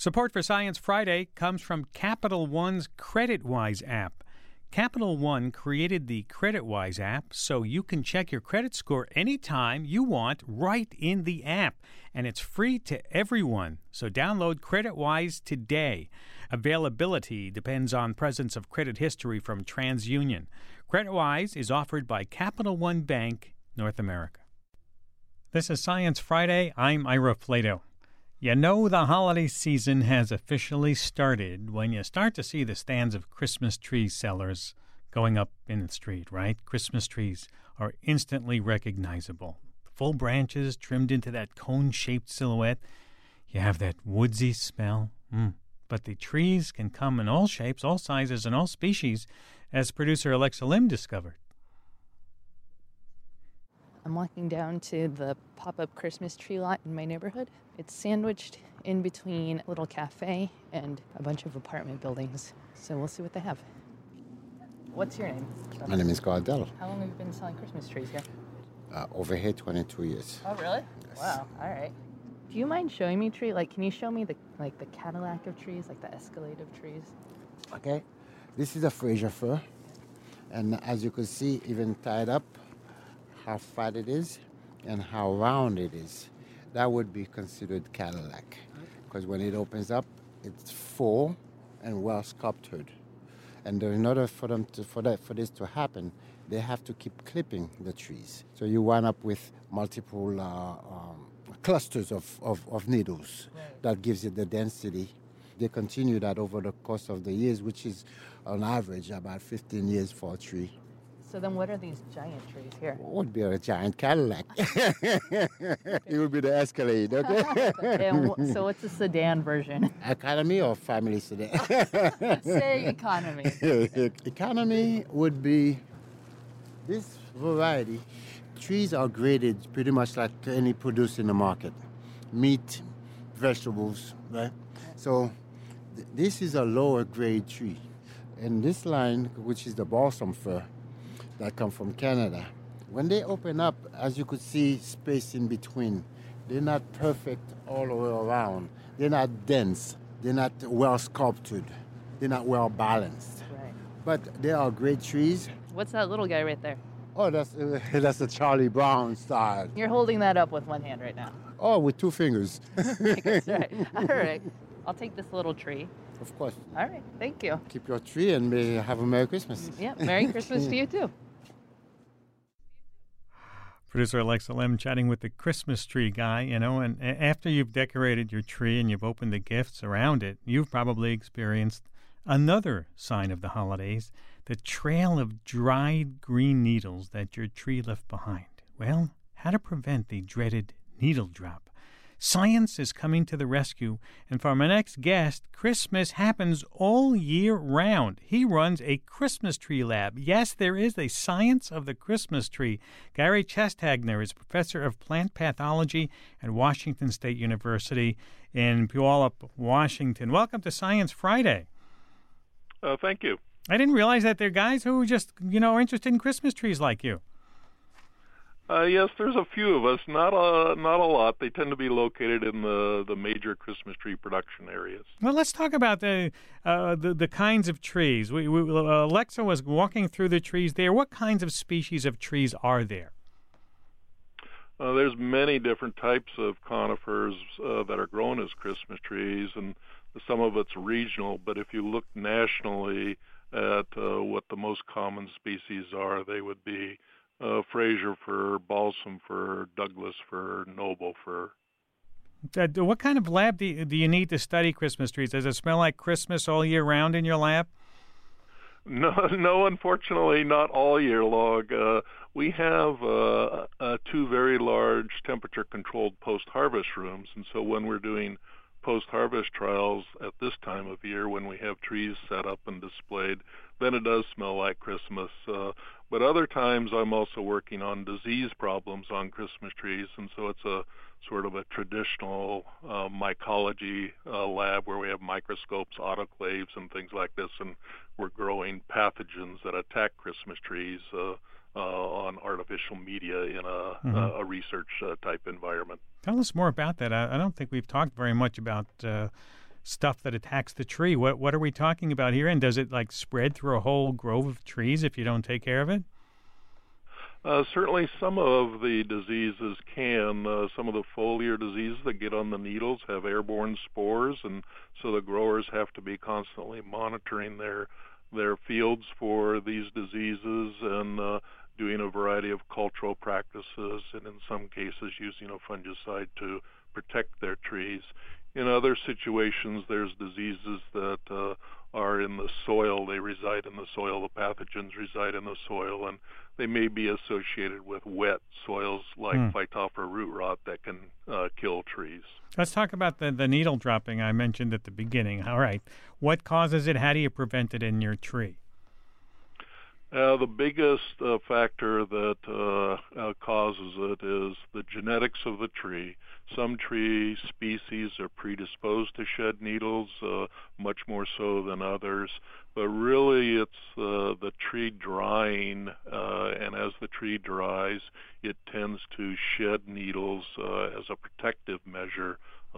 Support for Science Friday comes from Capital One's CreditWise app. Capital One created the CreditWise app so you can check your credit score anytime you want right in the app. And it's free to everyone. So download CreditWise today. Availability depends on presence of credit history from TransUnion. CreditWise is offered by Capital One Bank, North America. This is Science Friday. I'm Ira Flato. You know the holiday season has officially started when you start to see the stands of Christmas tree sellers going up in the street, right? Christmas trees are instantly recognizable. Full branches trimmed into that cone-shaped silhouette. You have that woodsy smell. But the trees can come in all shapes, all sizes, and all species, as producer Alexa Lim discovered. I'm walking down to the pop-up Christmas tree lot in my neighborhood. It's sandwiched in between a little cafe and a bunch of apartment buildings. So we'll see what they have. What's your name? My name is Gardell. How long have you been selling Christmas trees here? Over here, 22 years. Oh, really? Yes. Wow. All right. Do you mind showing me tree? Like, can you show me the Cadillac of trees, like the Escalade of trees? Okay. This is a Fraser fir. And as you can see, even tied up, how fat it is and how round it is. That would be considered Cadillac. Because when it opens up, it's full and well sculptured. And in order for this to happen, they have to keep clipping the trees. So you wind up with multiple clusters of needles. Right. That gives it the density. They continue that over the course of the years, which is on average about 15 years for a tree. So then what are these giant trees here? It would be a giant Cadillac. It would be the Escalade, okay? And so what's the sedan version? Economy or family sedan? Say economy. Economy would be this variety. Trees are graded pretty much like any produce in the market. Meat, vegetables, right? So this is a lower grade tree. And this line, which is the balsam fir, that come from Canada. When they open up, as you could see, space in between. They're not perfect all the way around. They're not dense. They're not well sculptured. They're not well balanced. Right. But they are great trees. What's that little guy right there? Oh, that's a Charlie Brown style. You're holding that up with one hand right now. Oh, with two fingers. That's right. All right. I'll take this little tree. Of course. All right. Thank you. Keep your tree and may have a Merry Christmas. Yeah. Merry Christmas to you too. Producer Alexa Lim chatting with the Christmas tree guy, and after you've decorated your tree and you've opened the gifts around it, you've probably experienced another sign of the holidays, the trail of dried green needles that your tree left behind. Well, how to prevent the dreaded needle drop? Science is coming to the rescue, and for my next guest, Christmas happens all year round. He runs a Christmas tree lab. Yes, there is a science of the Christmas tree. Gary Chestagner is professor of plant pathology at Washington State University in Puyallup, Washington. Welcome to Science Friday. Thank you. I didn't realize that there are guys who just, are interested in Christmas trees like you. Yes, there's a few of us, not a lot. They tend to be located in the major Christmas tree production areas. Well, let's talk about the kinds of trees. Alexa was walking through the trees there. What kinds of species of trees are there? There's many different types of conifers that are grown as Christmas trees, and some of it's regional. But if you look nationally at what the most common species are, they would be Fraser fir, balsam fir, Douglas fir, noble fir. What kind of lab do you need to study Christmas trees? Does it smell like Christmas all year round in your lab? No, unfortunately, not all year long. We have two very large temperature-controlled post-harvest rooms, and so when we're doing post-harvest trials at this time of year, when we have trees set up and displayed, then it does smell like Christmas. But other times I'm also working on disease problems on Christmas trees, and so it's a sort of a traditional mycology lab where we have microscopes, autoclaves, and things like this, and we're growing pathogens that attack Christmas trees on artificial media in a research type environment. Tell us more about that. I don't think we've talked very much about stuff that attacks the tree. What are we talking about here? And does it like spread through a whole grove of trees if you don't take care of it? Certainly some of the diseases can. Some of the foliar diseases that get on the needles have airborne spores, and so the growers have to be constantly monitoring their fields for these diseases and doing a variety of cultural practices, and in some cases using a fungicide to protect their trees. In other situations, there's diseases that are in the soil. They reside in the soil. The pathogens reside in the soil, and they may be associated with wet soils like Phytophthora root rot that can kill trees. Let's talk about the needle dropping I mentioned at the beginning. All right. What causes it? How do you prevent it in your tree? The biggest factor that causes it is the genetics of the tree. Some tree species are predisposed to shed needles, much more so than others. But really, it's the tree drying, and as the tree dries, it tends to shed needles as a protective measure,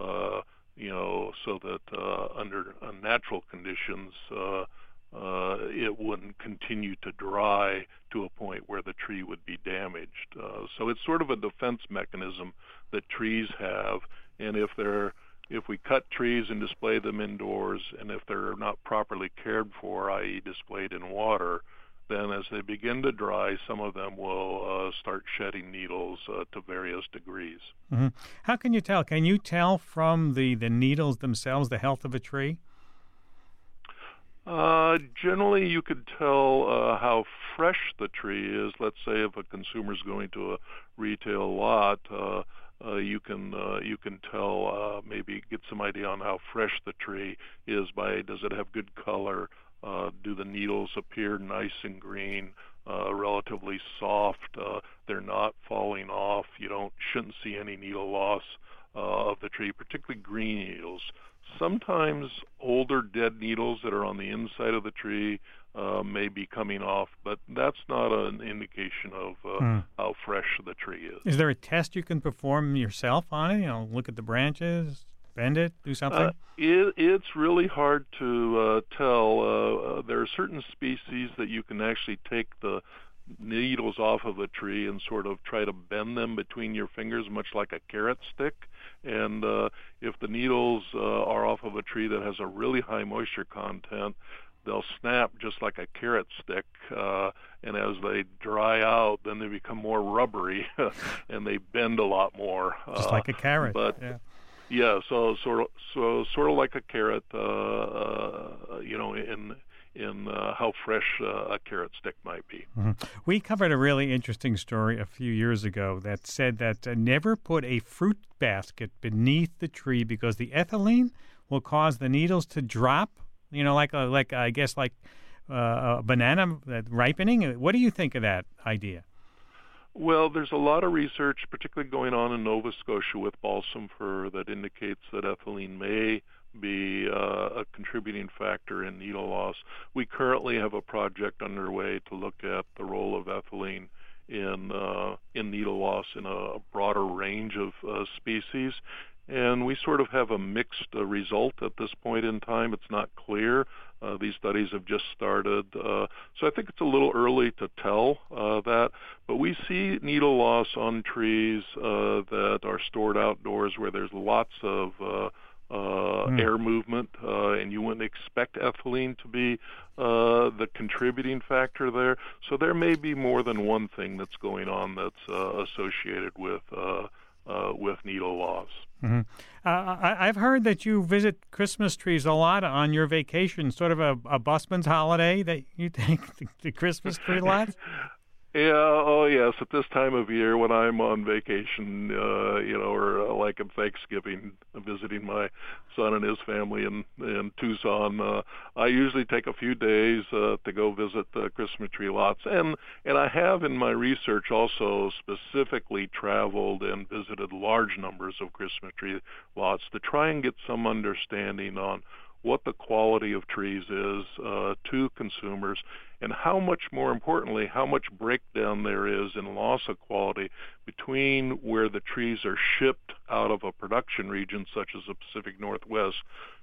so that under natural conditions, it wouldn't continue to dry to a point where the tree would be damaged. So it's sort of a defense mechanism that trees have, and if we cut trees and display them indoors, and if they're not properly cared for, i.e. displayed in water, then as they begin to dry, some of them will start shedding needles to various degrees. Mm-hmm. How can you tell? Can you tell from the needles themselves the health of a tree? Generally, you could tell how fresh the tree is. Let's say if a consumer's going to a retail lot, you can tell, maybe get some idea on how fresh the tree is by, does it have good color? Do the needles appear nice and green, relatively soft? They're not falling off. You shouldn't see any needle loss of the tree, particularly green needles. Sometimes older dead needles that are on the inside of the tree may be coming off, but that's not an indication of how fresh the tree is. Is there a test you can perform yourself on it? Look at the branches, bend it, do something? It's really hard to tell. There are certain species that you can actually take the needles off of a tree and sort of try to bend them between your fingers, much like a carrot stick. And if the needles are off of a tree that has a really high moisture content, they'll snap just like a carrot stick, and as they dry out, then they become more rubbery, and they bend a lot more. Just like a carrot. But yeah, so sort of like a carrot, in how fresh a carrot stick might be. Mm-hmm. We covered a really interesting story a few years ago that said that never put a fruit basket beneath the tree because the ethylene will cause the needles to drop. Like a banana ripening. What do you think of that idea? Well, there's a lot of research, particularly going on in Nova Scotia with balsam fir, that indicates that ethylene may be a contributing factor in needle loss. We currently have a project underway to look at the role of ethylene in needle loss in a broader range of species. And we sort of have a mixed result at this point in time. It's not clear. These studies have just started. So I think it's a little early to tell that. But we see needle loss on trees that are stored outdoors where there's lots of air movement, and you wouldn't expect ethylene to be the contributing factor there. So there may be more than one thing that's going on that's associated with needle loss. Mm-hmm. I've heard that you visit Christmas trees a lot on your vacation, sort of a busman's holiday that you take the Christmas tree lots? Yeah, oh yes, at this time of year when I'm on vacation, or like at Thanksgiving, visiting my son and his family in Tucson, I usually take a few days to go visit the Christmas tree lots. And I have in my research also specifically traveled and visited large numbers of Christmas tree lots to try and get some understanding on what the quality of trees is to consumers, and how much, more importantly, how much breakdown there is in loss of quality between where the trees are shipped out of a production region such as the Pacific Northwest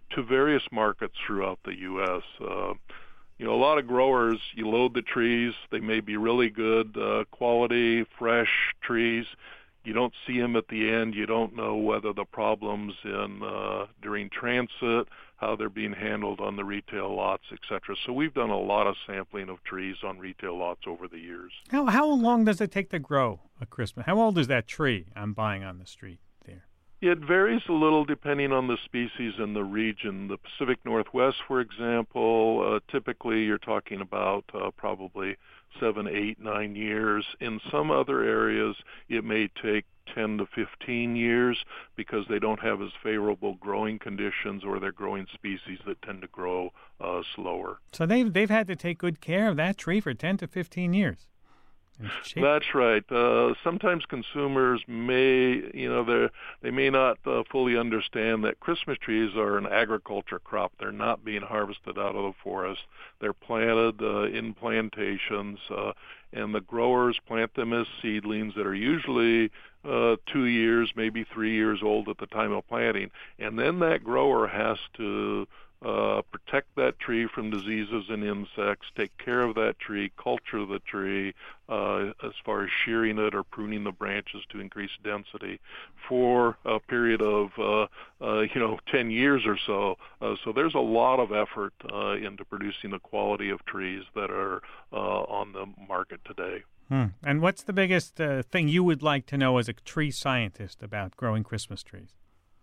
to various markets throughout the U.S. A lot of growers, you load the trees. They may be really good quality, fresh trees. You don't see them at the end. You don't know whether the problems during transit, how they're being handled on the retail lots, etc. So we've done a lot of sampling of trees on retail lots over the years. How long does it take to grow a Christmas? How old is that tree I'm buying on the street there? It varies a little depending on the species and the region. The Pacific Northwest, for example, typically you're talking about probably 7, 8, 9 years. In some other areas, it may take 10 to 15 years because they don't have as favorable growing conditions, or they're growing species that tend to grow slower. So they've had to take good care of that tree for 10 to 15 years. That's right. Sometimes consumers may, they may not fully understand that Christmas trees are an agriculture crop. They're not being harvested out of the forest. They're planted in plantations, and the growers plant them as seedlings that are usually 2 years, maybe 3 years old at the time of planting. And then that grower has to protect that tree from diseases and insects, take care of that tree, culture the tree as far as shearing it or pruning the branches to increase density for a period of 10 years or so. So there's a lot of effort into producing the quality of trees that are on the market today. And what's the biggest thing you would like to know as a tree scientist about growing Christmas trees?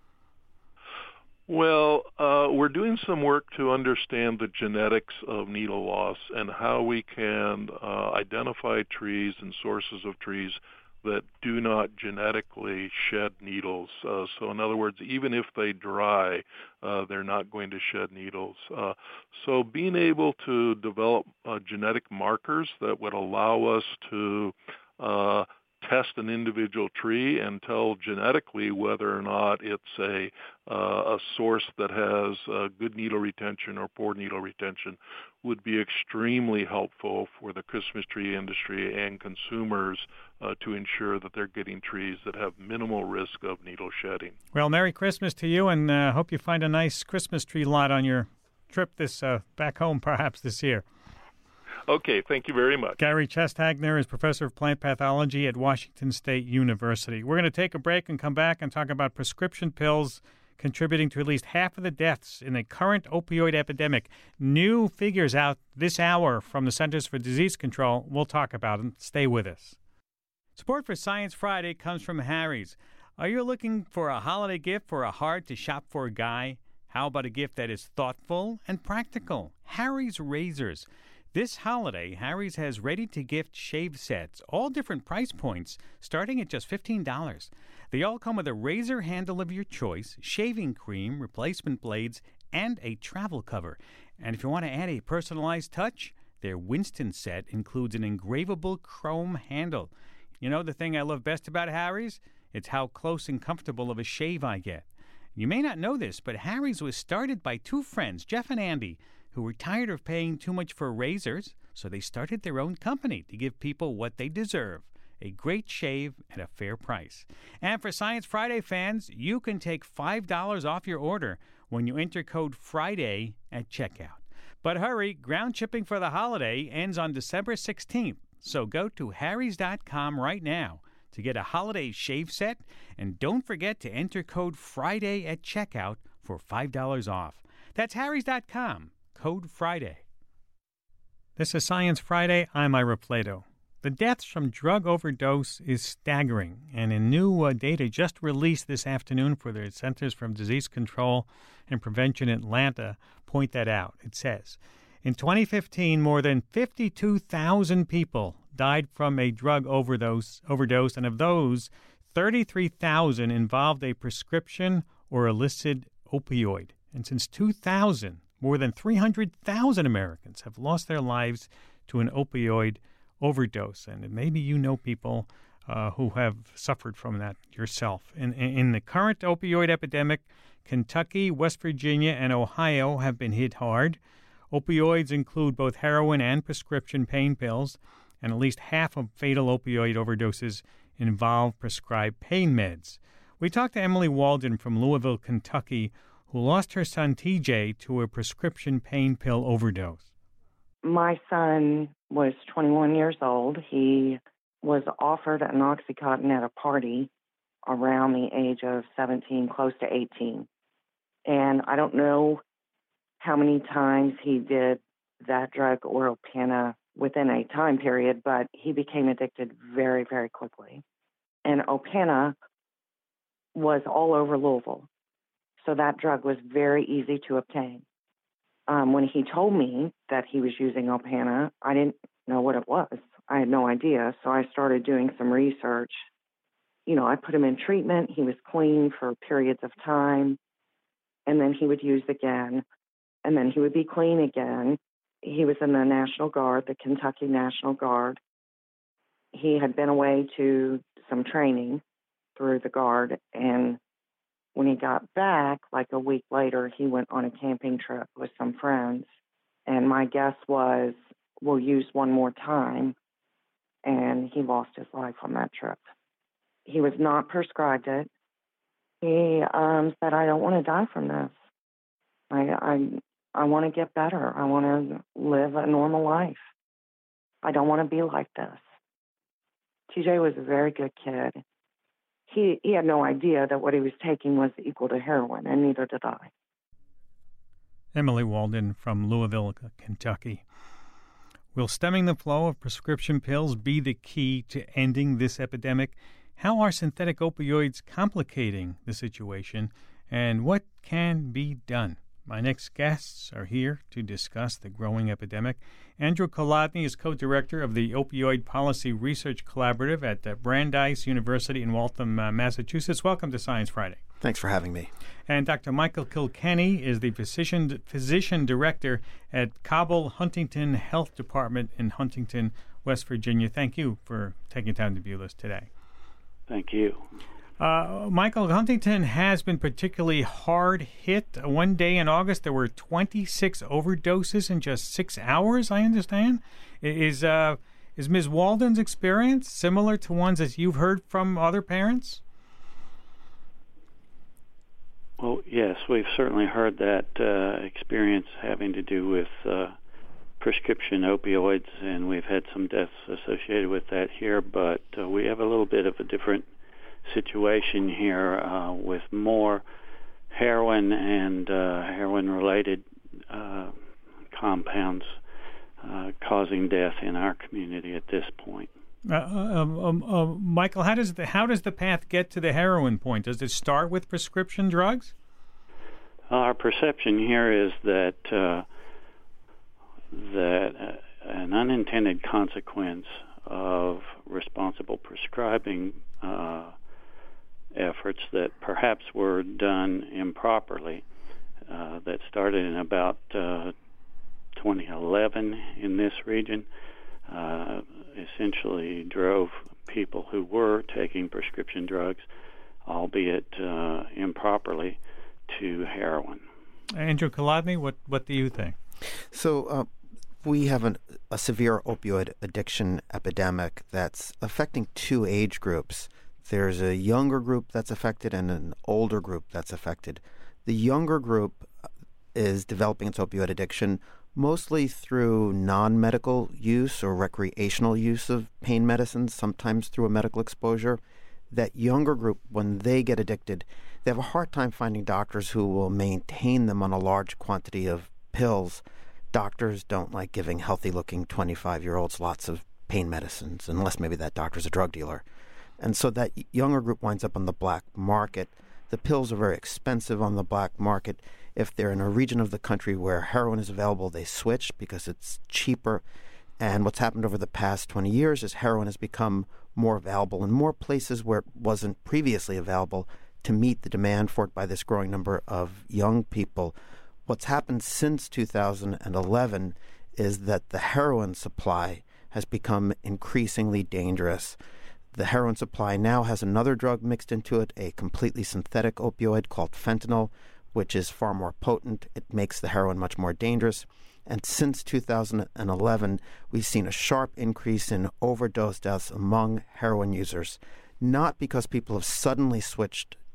Well, we're doing some work to understand the genetics of needle loss and how we can identify trees and sources of trees that do not genetically shed needles. So in other words, even if they dry, they're not going to shed needles. So being able to develop genetic markers that would allow us to test an individual tree and tell genetically whether or not it's a source that has good needle retention or poor needle retention would be extremely helpful for the Christmas tree industry and consumers to ensure that they're getting trees that have minimal risk of needle shedding. Well, Merry Christmas to you, and hope you find a nice Christmas tree lot on your trip back home perhaps this year. Okay, thank you very much. Gary Chesthagner is professor of plant pathology at Washington State University. We're going to take a break and come back and talk about prescription pills contributing to at least half of the deaths in the current opioid epidemic. New figures out this hour from the Centers for Disease Control. We'll talk about them. Stay with us. Support for Science Friday comes from Harry's. Are you looking for a holiday gift for a hard-to-shop-for guy? How about a gift that is thoughtful and practical? Harry's Razors. This holiday, Harry's has ready-to-gift shave sets, all different price points, starting at just $15. They all come with a razor handle of your choice, shaving cream, replacement blades, and a travel cover. And if you want to add a personalized touch, their Winston set includes an engravable chrome handle. You know the thing I love best about Harry's? It's how close and comfortable of a shave I get. You may not know this, but Harry's was started by two friends, Jeff and Andy, who were tired of paying too much for razors, so they started their own company to give people what they deserve, a great shave at a fair price. And for Science Friday fans, you can take $5 off your order when you enter code FRIDAY at checkout. But hurry, ground shipping for the holiday ends on December 16th, so go to harrys.com right now to get a holiday shave set, and don't forget to enter code FRIDAY at checkout for $5 off. That's harrys.com. Code Friday. This is Science Friday. I'm Ira Plato. The deaths from drug overdose is staggering, and in new data just released this afternoon for the Centers for Disease Control and Prevention in Atlanta point that out. It says, in 2015, more than 52,000 people died from a drug overdose, and of those, 33,000 involved a prescription or illicit opioid. And since 2000, more than 300,000 Americans have lost their lives to an opioid overdose. And maybe you know people who have suffered from that yourself. In the current opioid epidemic, Kentucky, West Virginia, and Ohio have been hit hard. Opioids include both heroin and prescription pain pills, and at least half of fatal opioid overdoses involve prescribed pain meds. We talked to Emily Walden from Louisville, Kentucky, who lost her son TJ to a prescription pain pill overdose. My son was 21 years old. He was offered an Oxycontin at a party around the age of 17, close to 18. And I don't know how many times he did that drug or Opana within a time period, but he became addicted very, very quickly. And Opana was all over Louisville, so that drug was very easy to obtain. When he told me that he was using Opana, I didn't know what it was. I had no idea, so I started doing some research. I put him in treatment. He was clean for periods of time, and then he would use again, and then he would be clean again. He was in the National Guard, the Kentucky National Guard. He had been away to some training through the Guard, and when he got back, like a week later, he went on a camping trip with some friends. And my guess was, we'll use one more time. And he lost his life on that trip. He was not prescribed it. He said, I don't want to die from this. I want to get better. I want to live a normal life. I don't want to be like this. TJ was a very good kid. He had no idea that what he was taking was equal to heroin, and neither did I. Emily Walden from Louisville, Kentucky. Will stemming the flow of prescription pills be the key to ending this epidemic? How are synthetic opioids complicating the situation, and what can be done? My next guests are here to discuss the growing epidemic. Andrew Kolodny is co-director of the Opioid Policy Research Collaborative at Brandeis University in Waltham, Massachusetts. Welcome to Science Friday. Thanks for having me. And Dr. Michael Kilkenny is the physician director at Cobble Huntington Health Department in Huntington, West Virginia. Thank you for taking time to be with us today. Thank you. Michael, Huntington has been particularly hard hit. One day in August, there were 26 overdoses in just 6 hours, I understand. Is Ms. Walden's experience similar to ones that you've heard from other parents? Well, yes, we've certainly heard that experience having to do with prescription opioids, and we've had some deaths associated with that here, but we have a little bit of a different situation here with more heroin and heroin-related compounds causing death in our community at this point. Michael, how does the path get to the heroin point? Does it start with prescription drugs? Our perception here is that an unintended consequence of responsible prescribing efforts that perhaps were done improperly, that started in about 2011 in this region, essentially drove people who were taking prescription drugs, albeit improperly, to heroin. Andrew Kolodny, what do you think? So we have a severe opioid addiction epidemic that's affecting two age groups. There's a younger group that's affected and an older group that's affected. The younger group is developing its opioid addiction mostly through non-medical use or recreational use of pain medicines, sometimes through a medical exposure. That younger group, when they get addicted, they have a hard time finding doctors who will maintain them on a large quantity of pills. Doctors don't like giving healthy-looking 25-year-olds lots of pain medicines, unless maybe that doctor's a drug dealer. And so that younger group winds up on the black market. The pills are very expensive on the black market. If they're in a region of the country where heroin is available, they switch because it's cheaper. And what's happened over the past 20 years is heroin has become more available in more places where it wasn't previously available to meet the demand for it by this growing number of young people. What's happened since 2011 is that the heroin supply has become increasingly dangerous. The heroin supply now has another drug mixed into it, a completely synthetic opioid called fentanyl, which is far more potent. It makes the heroin much more dangerous. And since 2011, we've seen a sharp increase in overdose deaths among heroin users, not because people have suddenly switched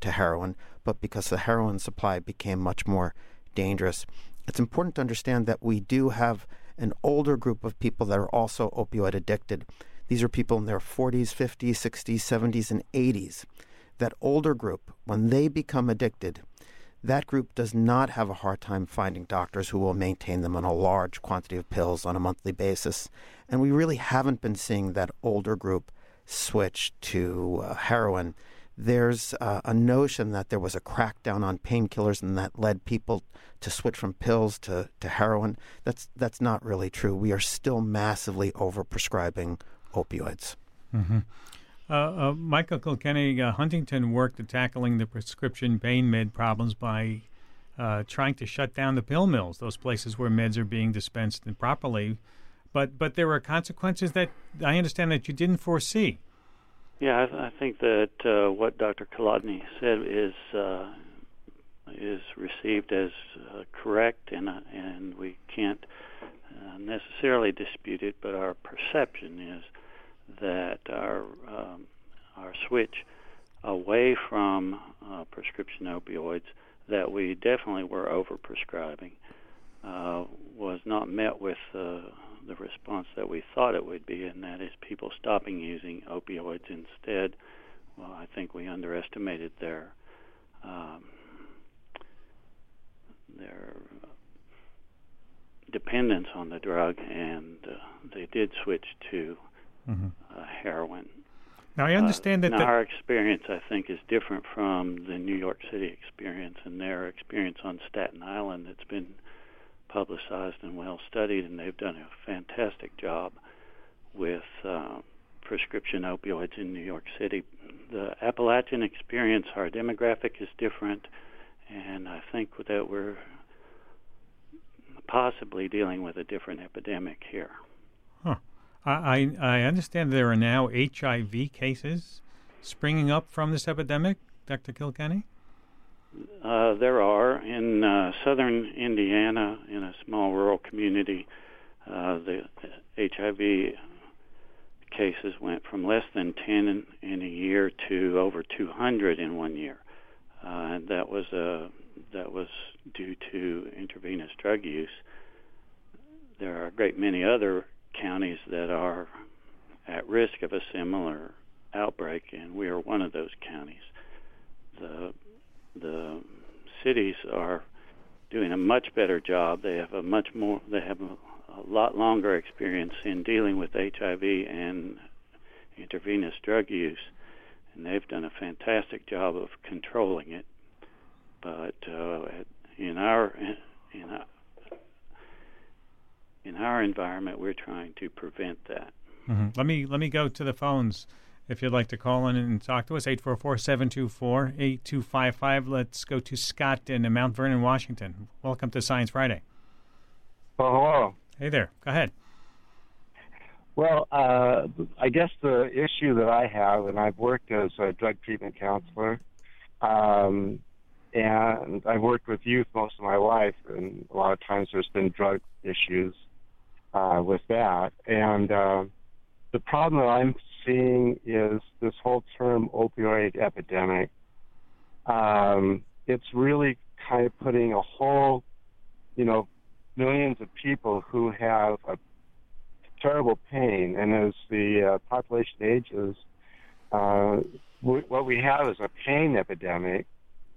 to heroin, but because the heroin supply became much more dangerous. It's important to understand that we do have an older group of people that are also opioid addicted. These are people in their 40s, 50s, 60s, 70s, and 80s. That older group, when they become addicted, that group does not have a hard time finding doctors who will maintain them on a large quantity of pills on a monthly basis. And we really haven't been seeing that older group switch to heroin. There's a notion that there was a crackdown on painkillers and that led people to switch from pills to heroin. That's not really true. We are still massively overprescribing opioids. Mm-hmm. Michael Kilkenny, Huntington worked at tackling the prescription pain med problems by trying to shut down the pill mills, those places where meds are being dispensed improperly. But there are consequences that I understand that you didn't foresee. Yeah, I think that what Dr. Kolodny said is received as correct, and we can't necessarily dispute it. But our perception is that our switch away from prescription opioids, that we definitely were overprescribing, was not met with the response that we thought it would be, and that is people stopping using opioids instead. Well, I think we underestimated their dependence on the drug, and they did switch to heroin. Now, I understand that our experience, I think, is different from the New York City experience and their experience on Staten Island. It's been publicized and well studied, and they've done a fantastic job with prescription opioids in New York City. The Appalachian experience, our demographic is different, and I think that we're possibly dealing with a different epidemic here. Huh. I understand there are now HIV cases springing up from this epidemic, Dr. Kilkenny? There are. In southern Indiana, in a small rural community, the HIV cases went from less than 10 in a year to over 200 in 1 year. And that was due to intravenous drug use. There are a great many other counties that are at risk of a similar outbreak, and we are one of those counties. The cities are doing a much better job. They have a lot longer experience in dealing with HIV and intravenous drug use, and they've done a fantastic job of controlling it. But in our environment, we're trying to prevent that. Mm-hmm. Let me go to the phones. If you'd like to call in and talk to us, 844-724-8255. Let's go to Scott in Mount Vernon, Washington. Welcome to Science Friday. Oh, hello. Hey there. Go ahead. Well, I guess the issue that I have, and I've worked as a drug treatment counselor, and I've worked with youth most of my life, and a lot of times there's been drug issues with that. And the problem that I'm seeing is this whole term opioid epidemic. It's really kind of putting a whole, millions of people who have a terrible pain, and as the population ages, what we have is a pain epidemic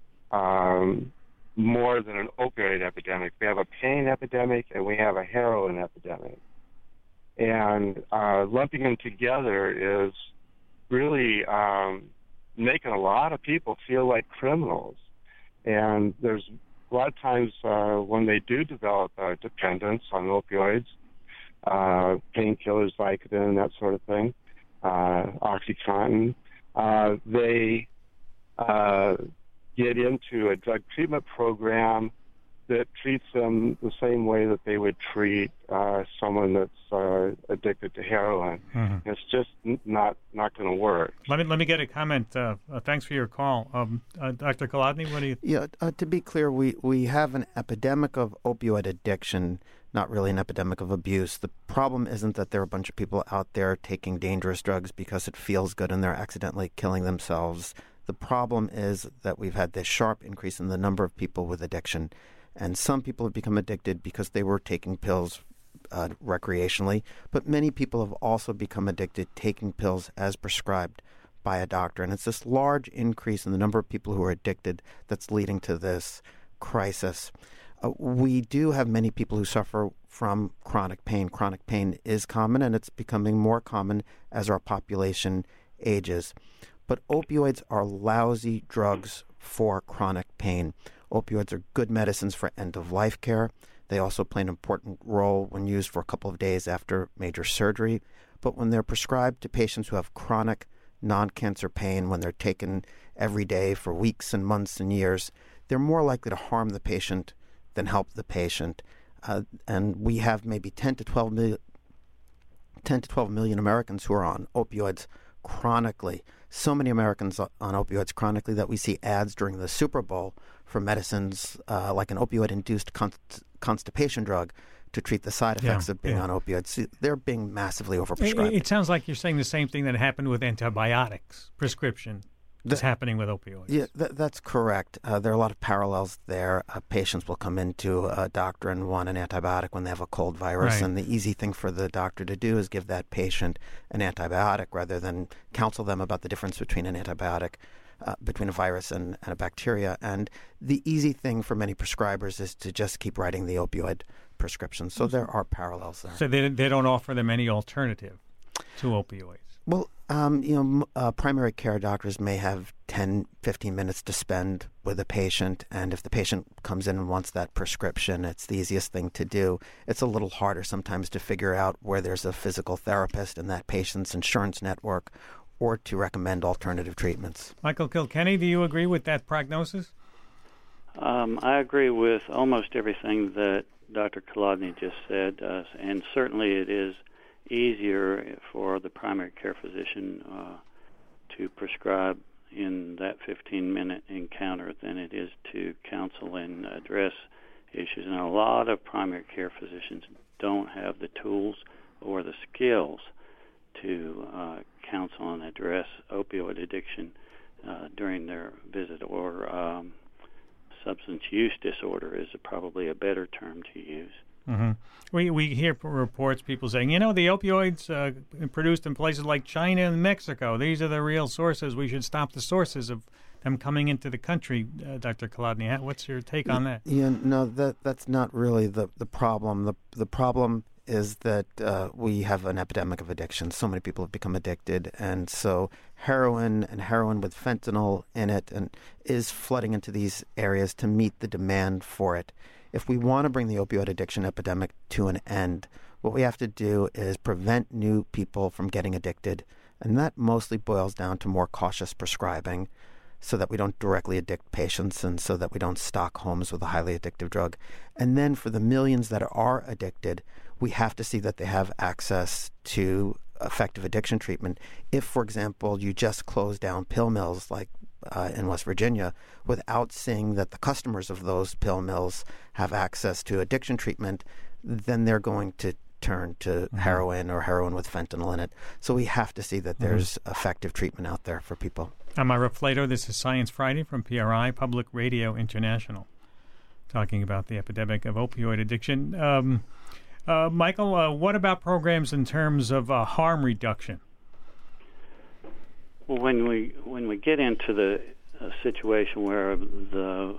more than an opioid epidemic. We have a pain epidemic and we have a heroin epidemic. And lumping them together is really making a lot of people feel like criminals. And there's a lot of times when they do develop a dependence on opioids, painkillers, Vicodin, that sort of thing, OxyContin, they get into a drug treatment program that treats them the same way that they would treat someone that's addicted to heroin. Mm-hmm. It's just not going to work. Let me get a comment. Thanks for your call, Dr. Kolodny. What do you? Yeah. To be clear, we have an epidemic of opioid addiction, not really an epidemic of abuse. The problem isn't that there are a bunch of people out there taking dangerous drugs because it feels good and they're accidentally killing themselves. The problem is that we've had this sharp increase in the number of people with addiction, and some people have become addicted because they were taking pills recreationally, but many people have also become addicted taking pills as prescribed by a doctor. And it's this large increase in the number of people who are addicted that's leading to this crisis. We do have many people who suffer from chronic pain. Chronic pain is common, and it's becoming more common as our population ages. But opioids are lousy drugs for chronic pain. Opioids are good medicines for end-of-life care. They also play an important role when used for a couple of days after major surgery. But when they're prescribed to patients who have chronic non-cancer pain, when they're taken every day for weeks and months and years, they're more likely to harm the patient than help the patient. And we have maybe 10 to 12 million Americans who are on opioids chronically. So many Americans on opioids chronically that we see ads during the Super Bowl for medicines like an opioid-induced constipation drug to treat the side effects of being on opioids. They're being massively overprescribed. It sounds like you're saying the same thing that happened with antibiotics prescription is happening with opioids. Yeah, that's correct. There are a lot of parallels there. Patients will come into a doctor and want an antibiotic when they have a cold virus, Right. and the easy thing for the doctor to do is give that patient an antibiotic rather than counsel them about the difference between an antibiotic, between a virus and a bacteria. And the easy thing for many prescribers is to just keep writing the opioid prescriptions. So there are parallels there. So they don't offer them any alternative to opioids. Well, primary care doctors may have 10, 15 minutes to spend with a patient, and if the patient comes in and wants that prescription, it's the easiest thing to do. It's a little harder sometimes to figure out where there's a physical therapist in that patient's insurance network or to recommend alternative treatments. Michael Kilkenny, do you agree with that prognosis? I agree with almost everything that Dr. Kolodny just said, and certainly it is easier for the primary care physician to prescribe in that 15-minute encounter than it is to counsel and address issues. And a lot of primary care physicians don't have the tools or the skills to counsel and address opioid addiction during their visit, or substance use disorder is probably a better term to use. Mm-hmm. We hear reports, people saying, the opioids produced in places like China and Mexico, these are the real sources. We should stop the sources of them coming into the country. Dr. Kolodny, what's your take on that? Yeah, no, that's not really the problem. The problem is that we have an epidemic of addiction. So many people have become addicted, and so heroin with fentanyl in it and is flooding into these areas to meet the demand for it. If we want to bring the opioid addiction epidemic to an end, what we have to do is prevent new people from getting addicted, and that mostly boils down to more cautious prescribing so that we don't directly addict patients and so that we don't stock homes with a highly addictive drug. And then for the millions that are addicted, we have to see that they have access to effective addiction treatment. If, for example, you just close down pill mills like in West Virginia without seeing that the customers of those pill mills have access to addiction treatment, then they're going to turn to heroin or heroin with fentanyl in it. So we have to see that there's effective treatment out there for people. I'm Ira Flato. This is Science Friday from PRI, Public Radio International, talking about the epidemic of opioid addiction. Michael, what about programs in terms of harm reduction? Well, when we get into the situation where the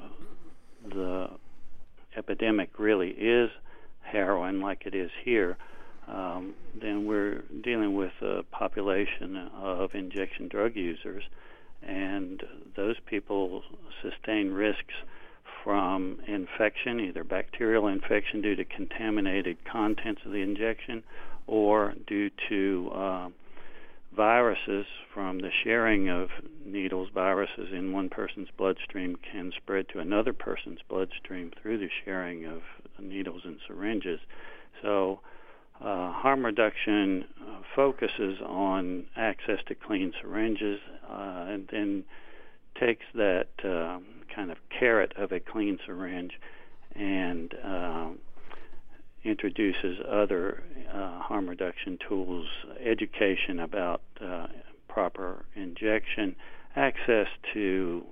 epidemic really is heroin, like it is here, then we're dealing with a population of injection drug users, and those people sustain risks from infection, either bacterial infection due to contaminated contents of the injection, or due to viruses from the sharing of needles. Viruses in one person's bloodstream can spread to another person's bloodstream through the sharing of needles and syringes. So harm reduction focuses on access to clean syringes and then takes that kind of carrot of a clean syringe and introduces other harm reduction tools, education about proper injection, access to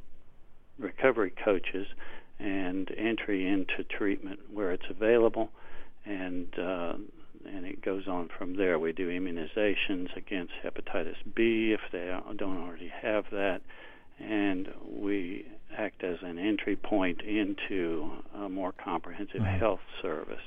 recovery coaches and entry into treatment where it's available, and it goes on from there. We do immunizations against hepatitis B if they don't already have that, and we act as an entry point into a more comprehensive health service.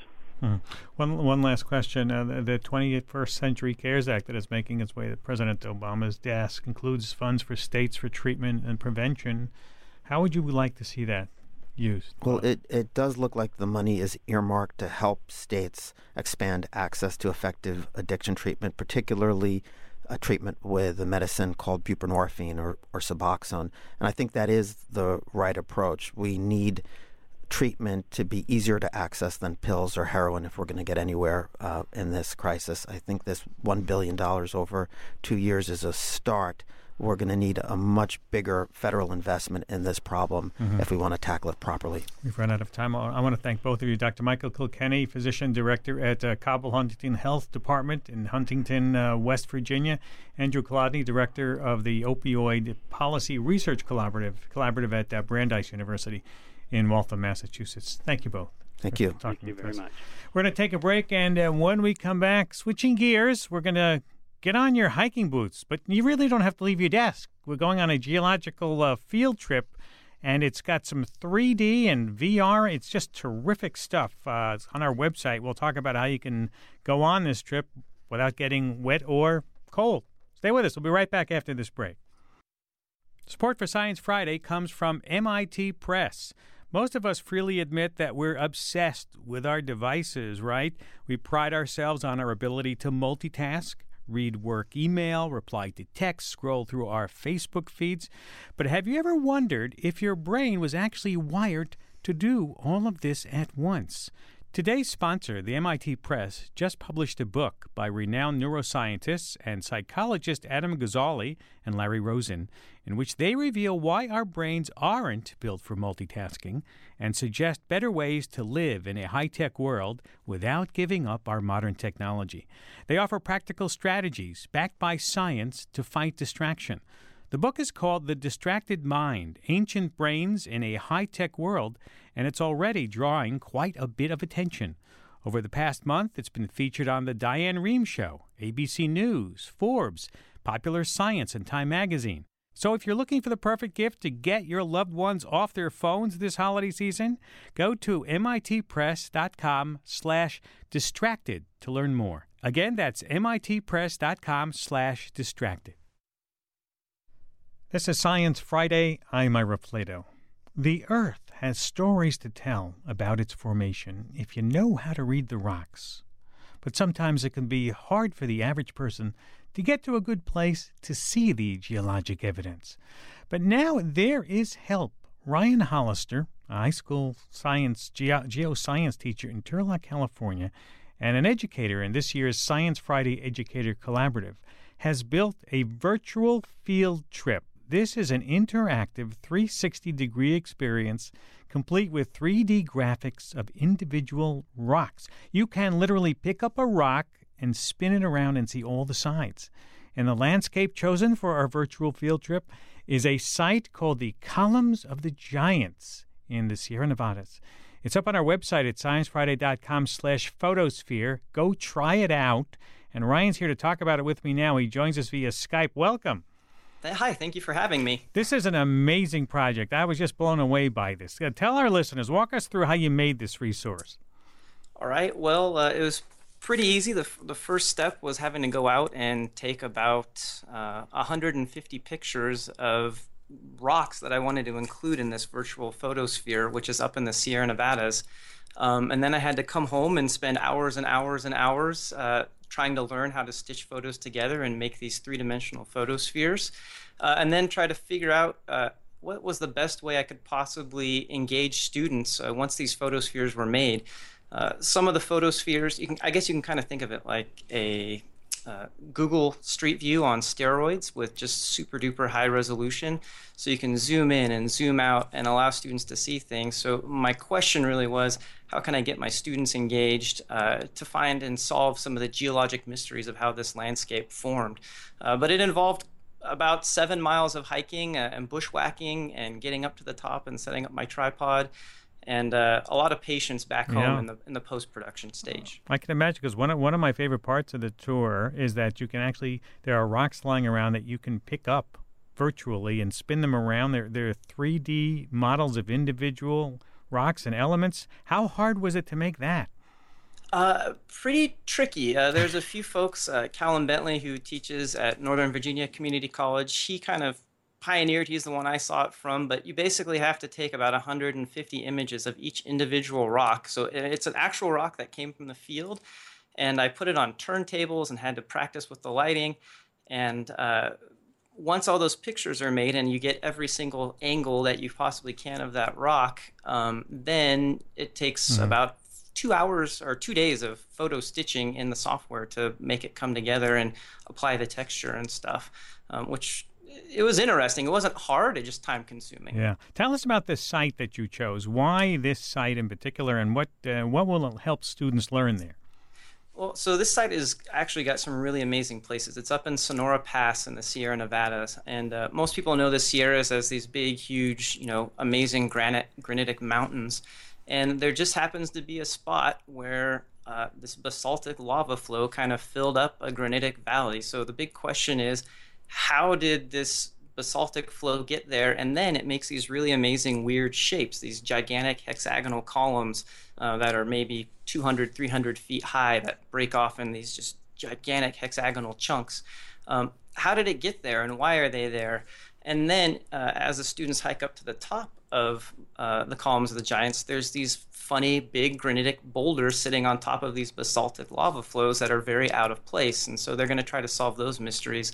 One last question. The 21st Century CARES Act that is making its way to President Obama's desk includes funds for states for treatment and prevention. How would you like to see that used? Well, it does look like the money is earmarked to help states expand access to effective addiction treatment, particularly a treatment with a medicine called buprenorphine or Suboxone. And I think that is the right approach. We need treatment to be easier to access than pills or heroin if we're going to get anywhere in this crisis. I think this $1 billion over 2 years is a start. We're going to need a much bigger federal investment in this problem if we want to tackle it properly. We've run out of time. I want to thank both of you. Dr. Michael Kilkenny, Physician Director at Cobble Huntington Health Department in Huntington, West Virginia. Andrew Kolodny, Director of the Opioid Policy Research Collaborative at Brandeis University in Waltham, Massachusetts. Thank you both. Thank you. Thank you very much. We're going to take a break, and when we come back, switching gears, we're going to get on your hiking boots, but you really don't have to leave your desk. We're going on a geological field trip, and it's got some 3D and VR. It's just terrific stuff. It's on our website. We'll talk about how you can go on this trip without getting wet or cold. Stay with us. We'll be right back after this break. Support for Science Friday comes from MIT Press. Most of us freely admit that we're obsessed with our devices, right? We pride ourselves on our ability to multitask, read work email, reply to text, scroll through our Facebook feeds. But have you ever wondered if your brain was actually wired to do all of this at once? Today's sponsor, the MIT Press, just published a book by renowned neuroscientists and psychologists Adam Gazzaley and Larry Rosen, in which they reveal why our brains aren't built for multitasking and suggest better ways to live in a high-tech world without giving up our modern technology. They offer practical strategies backed by science to fight distraction. The book is called The Distracted Mind, Ancient Brains in a High-Tech World, and it's already drawing quite a bit of attention. Over the past month, it's been featured on The Diane Rehm Show, ABC News, Forbes, Popular Science, and Time Magazine. So if you're looking for the perfect gift to get your loved ones off their phones this holiday season, go to mitpress.com/distracted to learn more. Again, that's mitpress.com/distracted. This is Science Friday. I'm Ira Flato. The Earth has stories to tell about its formation if you know how to read the rocks. But sometimes it can be hard for the average person to get to a good place to see the geologic evidence. But now there is help. Ryan Hollister, a high school geoscience teacher in Turlock, California, and an educator in this year's Science Friday Educator Collaborative, has built a virtual field trip. This is an interactive 360-degree experience complete with 3D graphics of individual rocks. You can literally pick up a rock and spin it around and see all the sides. And the landscape chosen for our virtual field trip is a site called the Columns of the Giants in the Sierra Nevadas. It's up on our website at sciencefriday.com/photosphere. Go try it out. And Ryan's here to talk about it with me now. He joins us via Skype. Welcome. Hi, thank you for having me. This is an amazing project. I was just blown away by this. Tell our listeners, walk us through how you made this resource. All right. Well, it was pretty easy. The first step was having to go out and take about 150 pictures of rocks that I wanted to include in this virtual photosphere, which is up in the Sierra Nevadas. And then I had to come home and spend hours and hours and hours trying to learn how to stitch photos together and make these three-dimensional photospheres, and then try to figure out what was the best way I could possibly engage students once these photospheres were made. Some of the photospheres, I guess you can kind of think of it like a Google Street View on steroids with just super duper high resolution, so you can zoom in and zoom out and allow students to see things. So my question really was, how can I get my students engaged to find and solve some of the geologic mysteries of how this landscape formed? But it involved about 7 miles of hiking and bushwhacking and getting up to the top and setting up my tripod, and a lot of patience back home in the post-production stage. I can imagine, because one of my favorite parts of the tour is that you can actually, there are rocks lying around that you can pick up virtually and spin them around. There are 3D models of individual rocks and elements. How hard was it to make that? Pretty tricky. There's a few folks, Callum Bentley, who teaches at Northern Virginia Community College. He kind of pioneered, he's the one I saw it from, but you basically have to take about 150 images of each individual rock. So it's an actual rock that came from the field, and I put it on turntables and had to practice with the lighting. And once all those pictures are made and you get every single angle that you possibly can of that rock, then it takes about 2 hours or 2 days of photo stitching in the software to make it come together and apply the texture and stuff, which it was interesting. It wasn't hard, it just time consuming. Yeah. Tell us about the site that you chose. Why this site in particular, and what will it help students learn there? Well, so this site is actually got some really amazing places. It's up in Sonora Pass in the Sierra Nevadas, and most people know the Sierras as these big, huge, amazing granitic mountains. And there just happens to be a spot where this basaltic lava flow kind of filled up a granitic valley. So the big question is, how did this basaltic flow get there? And then it makes these really amazing weird shapes, these gigantic hexagonal columns that are maybe 200, 300 feet high that break off in these just gigantic hexagonal chunks. How did it get there, and why are they there? And then as the students hike up to the top of the columns of the giants, there's these funny big granitic boulders sitting on top of these basaltic lava flows that are very out of place. And so they're going to try to solve those mysteries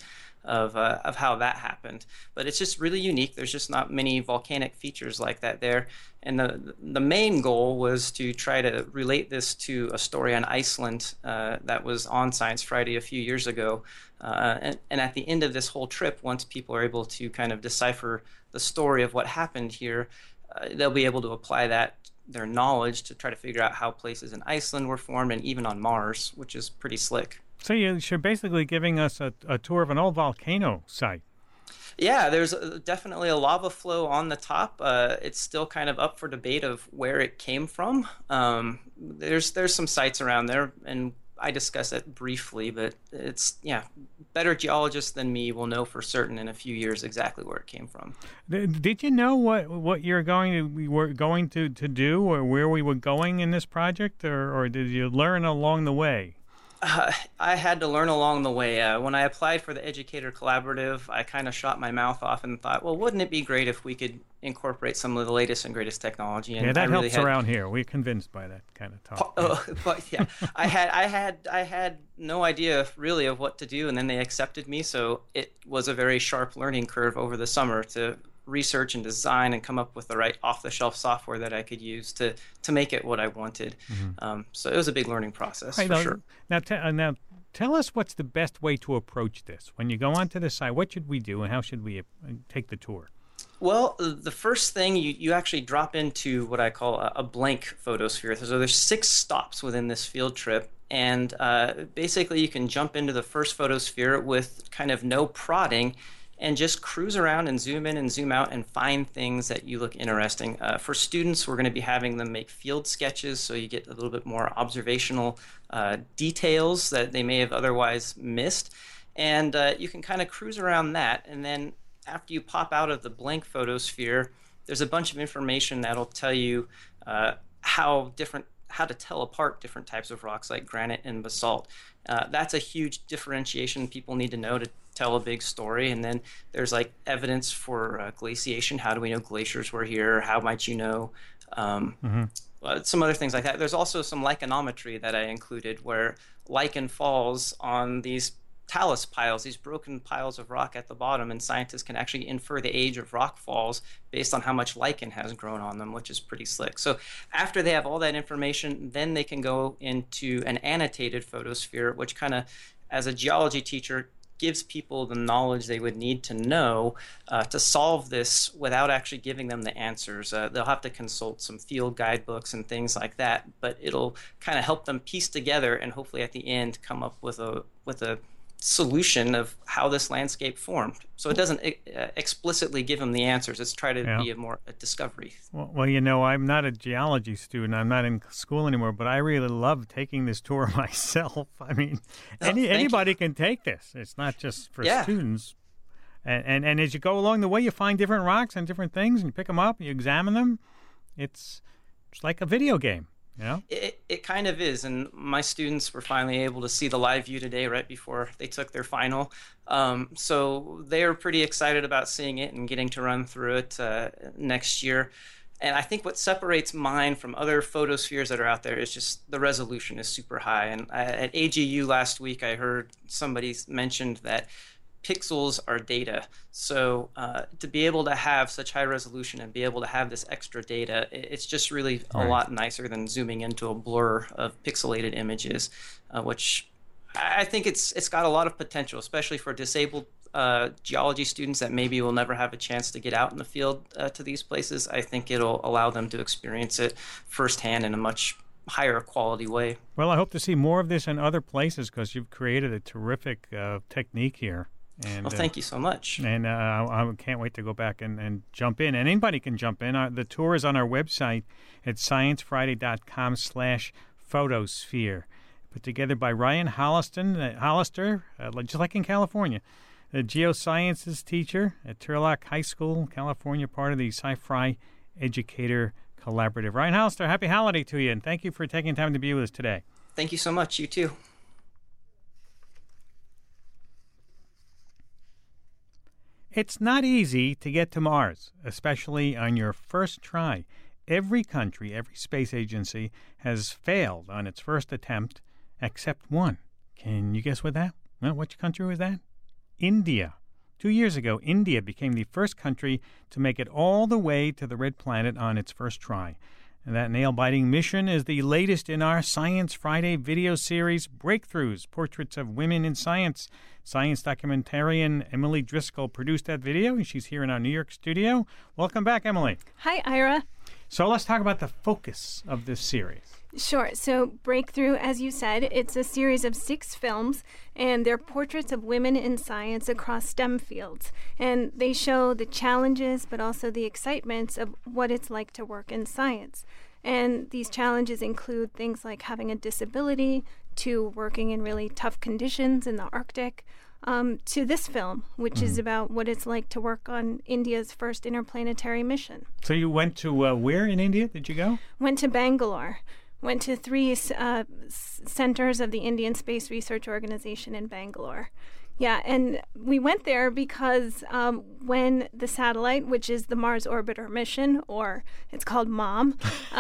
of how that happened. But it's just really unique. There's just not many volcanic features like that there. And the main goal was to try to relate this to a story on Iceland that was on Science Friday a few years ago. And at the end of this whole trip, once people are able to kind of decipher the story of what happened here, they'll be able to apply their knowledge to try to figure out how places in Iceland were formed, and even on Mars, which is pretty slick. So you're basically giving us a tour of an old volcano site. Yeah, there's definitely a lava flow on the top. It's still kind of up for debate of where it came from. There's some sites around there, and I discuss it briefly, but it's, better geologists than me will know for certain in a few years exactly where it came from. Did you know what we were going to do, or where we were going in this project, or did you learn along the way? I had to learn along the way. When I applied for the Educator Collaborative, I kind of shot my mouth off and thought, well, wouldn't it be great if we could incorporate some of the latest and greatest technology? And that helps around here. We're convinced by that kind of talk. But yeah, I had no idea really of what to do, and then they accepted me. So it was a very sharp learning curve over the summer to research and design and come up with the right off-the-shelf software that I could use to make it what I wanted. Mm-hmm. So it was a big learning process, for sure. Now tell us what's the best way to approach this. When you go onto the site, what should we do, and how should we take the tour? Well, the first thing, you actually drop into what I call a blank photosphere. So there's 6 stops within this field trip, and basically you can jump into the first photosphere with kind of no prodding, and just cruise around and zoom in and zoom out and find things that you look interesting. For students, we're going to be having them make field sketches, so you get a little bit more observational details that they may have otherwise missed. And you can kind of cruise around that, and then after you pop out of the blank photosphere, there's a bunch of information that'll tell you how to tell apart different types of rocks like granite and basalt. That's a huge differentiation people need to know to tell a big story. And then there's like evidence for glaciation. How do we know glaciers were here? How might you know? Some other things like that. There's also some lichenometry that I included, where lichen falls on these talus piles, these broken piles of rock at the bottom, and scientists can actually infer the age of rock falls based on how much lichen has grown on them, which is pretty slick. So after they have all that information, then they can go into an annotated photosphere, which kind of, as a geology teacher, gives people the knowledge they would need to know to solve this without actually giving them the answers. They'll have to consult some field guidebooks and things like that, but it'll kind of help them piece together and hopefully at the end come up with a solution of how this landscape formed. So it doesn't explicitly give them the answers. It's try to be a discovery. Well, I'm not a geology student. I'm not in school anymore, but I really love taking this tour myself. I mean, anybody can take this. It's not just for students. And as you go along the way, you find different rocks and different things, and you pick them up, and you examine them. It's like a video game. It kind of is, and my students were finally able to see the live view today right before they took their final. So they're pretty excited about seeing it and getting to run through it next year. And I think what separates mine from other photospheres that are out there is just the resolution is super high. And at AGU last week, I heard somebody mentioned that pixels are data. So to be able to have such high resolution and be able to have this extra data, it's just really a lot nicer than zooming into a blur of pixelated images, which I think it's got a lot of potential, especially for disabled geology students that maybe will never have a chance to get out in the field to these places. I think it'll allow them to experience it firsthand in a much higher quality way. Well, I hope to see more of this in other places because you've created a terrific technique here. And, well, thank you so much. And I can't wait to go back and jump in. And anybody can jump in. The tour is on our website at sciencefriday.com/photosphere. Put together by Ryan Hollister, just like in California, a geosciences teacher at Turlock High School, California, part of the Sci-Fi Educator Collaborative. Ryan Hollister, happy holiday to you, and thank you for taking time to be with us today. Thank you so much. You too. It's not easy to get to Mars, especially on your first try. Every country, every space agency has failed on its first attempt except one. Can you guess what that? Well, which country was that? India. 2 years ago, India became the first country to make it all the way to the Red Planet on its first try. And that nail-biting mission is the latest in our Science Friday video series, Breakthroughs, Portraits of Women in Science. Science documentarian Emily Driscoll produced that video, and she's here in our New York studio. Welcome back, Emily. Hi, Ira. So let's talk about the focus of this series. Sure. So Breakthrough, as you said, it's a series of 6 films, and they're portraits of women in science across STEM fields. And they show the challenges, but also the excitements of what it's like to work in science. And these challenges include things like having a disability, to working in really tough conditions in the Arctic, to this film, which is about what it's like to work on India's first interplanetary mission. So you went to where in India did you go? Went to Bangalore. Went to 3 centers of the Indian Space Research Organization in Bangalore. Yeah, and we went there because when the satellite, which is the Mars Orbiter mission, or it's called MOM,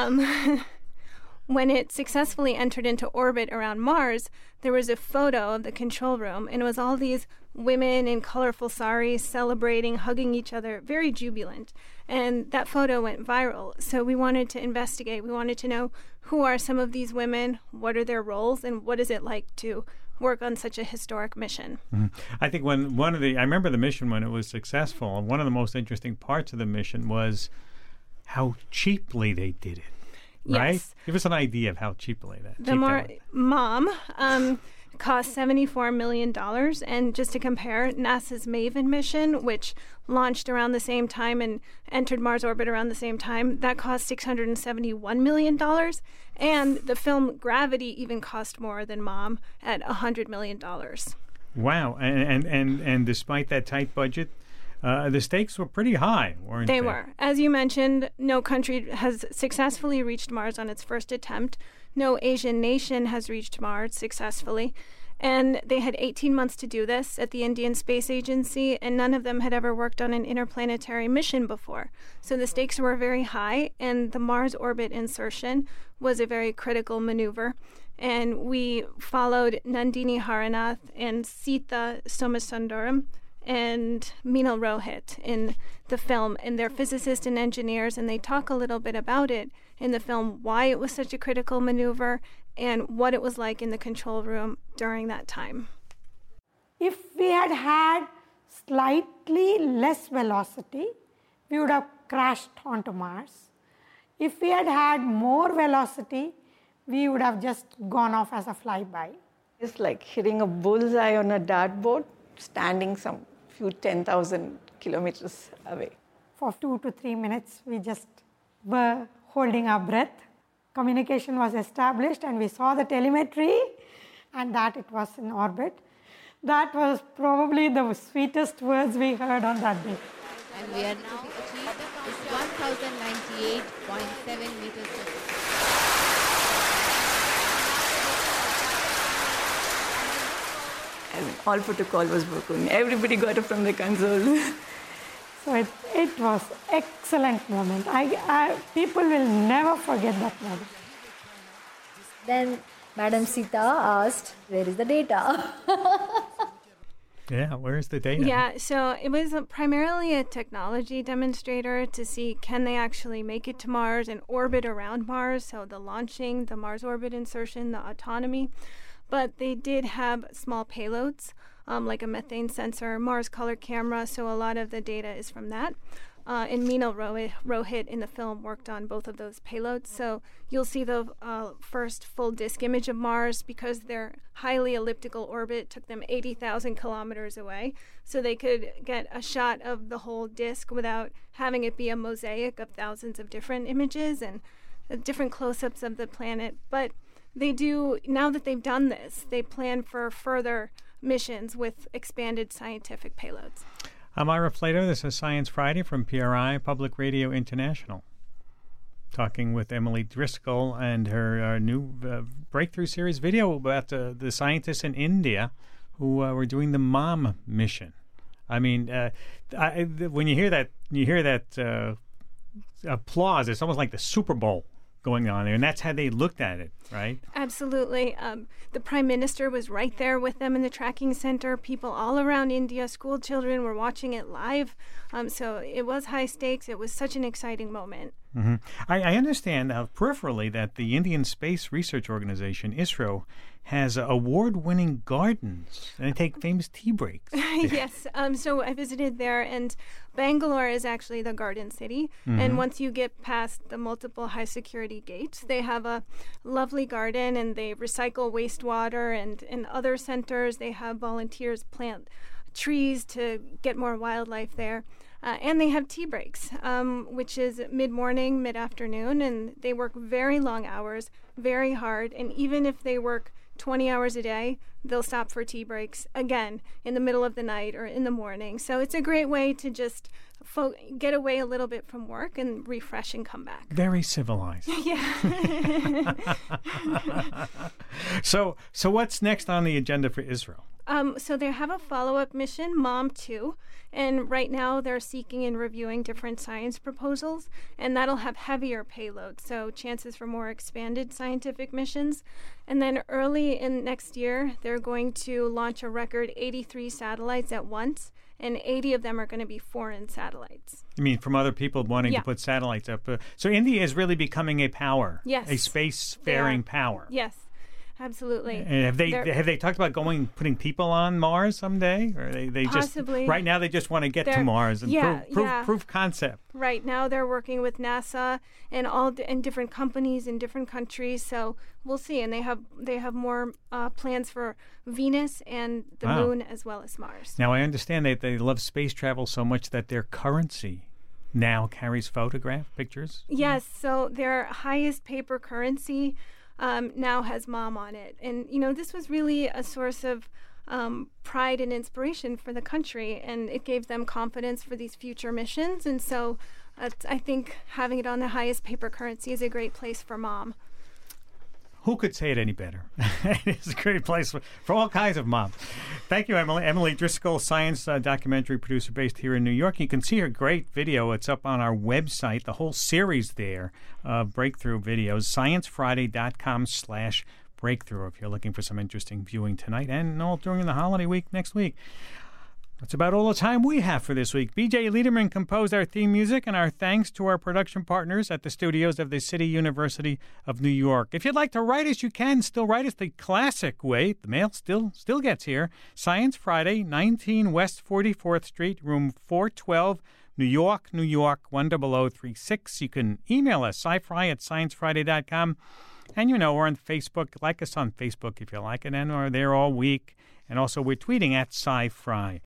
when it successfully entered into orbit around Mars, there was a photo of the control room, and it was all these women in colorful saris celebrating, hugging each other, very jubilant. And that photo went viral. So we wanted to investigate. We wanted to know who are some of these women, what are their roles, and what is it like to work on such a historic mission. I think I remember the mission when it was successful, and one of the most interesting parts of the mission was how cheaply they did it. Right? Yes. Give us an idea of how cheaply that. The MOM cost $74 million. And just to compare, NASA's MAVEN mission, which launched around the same time and entered Mars orbit around the same time, that cost $671 million. And the film Gravity even cost more than MOM at $100 million. Wow. And despite that tight budget, the stakes were pretty high, weren't they? They were. As you mentioned, no country has successfully reached Mars on its first attempt. No Asian nation has reached Mars successfully. And they had 18 months to do this at the Indian Space Agency, and none of them had ever worked on an interplanetary mission before. So the stakes were very high, and the Mars orbit insertion was a very critical maneuver. And we followed Nandini Haranath and Sita Somasundaram and Meenal Rohit in the film, and they're physicists and engineers, and they talk a little bit about it in the film, why it was such a critical maneuver and what it was like in the control room during that time. If we had had slightly less velocity, we would have crashed onto Mars. If we had had more velocity, we would have just gone off as a flyby. It's like hitting a bullseye on a dartboard, standing some few 10,000 kilometers away. For 2 to 3 minutes, we just were holding our breath. Communication was established and we saw the telemetry and that it was in orbit. That was probably the sweetest words we heard on that day. And we are now achieved 1,098.7 meters per second. And all protocol was broken. Everybody got up from the console. So it was excellent moment. People will never forget that moment. Then Madam Sita asked, where is the data? Yeah, where's the data? Yeah, so it was primarily a technology demonstrator to see can they actually make it to Mars and orbit around Mars, so the launching, the Mars orbit insertion, the autonomy. But they did have small payloads, like a methane sensor, Mars color camera, so a lot of the data is from that. And Meenal Rohit in the film worked on both of those payloads. So you'll see the first full disk image of Mars because their highly elliptical orbit took them 80,000 kilometers away. So they could get a shot of the whole disk without having it be a mosaic of thousands of different images and different close-ups of the planet. But they do, now that they've done this, they plan for further missions with expanded scientific payloads. I'm Ira Flato. This is Science Friday from PRI, Public Radio International. Talking with Emily Driscoll and her new breakthrough series video about the scientists in India who were doing the MOM mission. I mean, when you hear that applause, it's almost like the Super Bowl going on there, and that's how they looked at it, right? Absolutely. The Prime Minister was right there with them in the tracking center. People all around India, school children, were watching it live. So it was high stakes. It was such an exciting moment. Mm-hmm. I understand peripherally that the Indian Space Research Organization, ISRO, has award-winning gardens, and they take famous tea breaks. Yes. So I visited there, and Bangalore is actually the garden city. Mm-hmm. And once you get past the multiple high-security gates, they have a lovely garden, and they recycle wastewater. And in other centers, they have volunteers plant trees to get more wildlife there. And they have tea breaks, which is mid-morning, mid-afternoon, and they work very long hours, very hard. And even if they work 20 hours a day, they'll stop for tea breaks again in the middle of the night or in the morning. So it's a great way to just get away a little bit from work and refresh and come back. Very civilized. Yeah. So what's next on the agenda for ISRO? So they have a follow-up mission, MOM-2, and right now they're seeking and reviewing different science proposals, and that'll have heavier payloads, so chances for more expanded scientific missions. And then early in next year, they're going to launch a record 83 satellites at once, and 80 of them are going to be foreign satellites. You mean from other people wanting to put satellites up? So India is really becoming a power, yes, a spacefaring power. Yes. Absolutely. And have they talked about putting people on Mars someday, or they possibly just right now they just want to get to Mars and prove concept. Right now they're working with NASA and different companies in different countries. So we'll see, and they have more plans for Venus and the Moon as well as Mars. Now I understand that they love space travel so much that their currency now carries photograph pictures. Yes, so their highest paper currency now has MOM on it. And, this was really a source of pride and inspiration for the country, and it gave them confidence for these future missions. And so I think having it on the highest paper currency is a great place for MOM. Who could say it any better? It's a great place for all kinds of moms. Thank you, Emily. Emily Driscoll, science documentary producer based here in New York. You can see her great video. It's up on our website, the whole series there of breakthrough videos, sciencefriday.com/breakthrough if you're looking for some interesting viewing tonight and all during the holiday week next week. That's about all the time we have for this week. B.J. Liederman composed our theme music, and our thanks to our production partners at the studios of the City University of New York. If you'd like to write us, you can still write us the classic way. The mail still gets here. Science Friday, 19 West 44th Street, room 412, New York, 10036. You can email us, scifri@sciencefriday.com. And, we're on Facebook. Like us on Facebook if you like it. And we're there all week. And also we're tweeting at SciFri.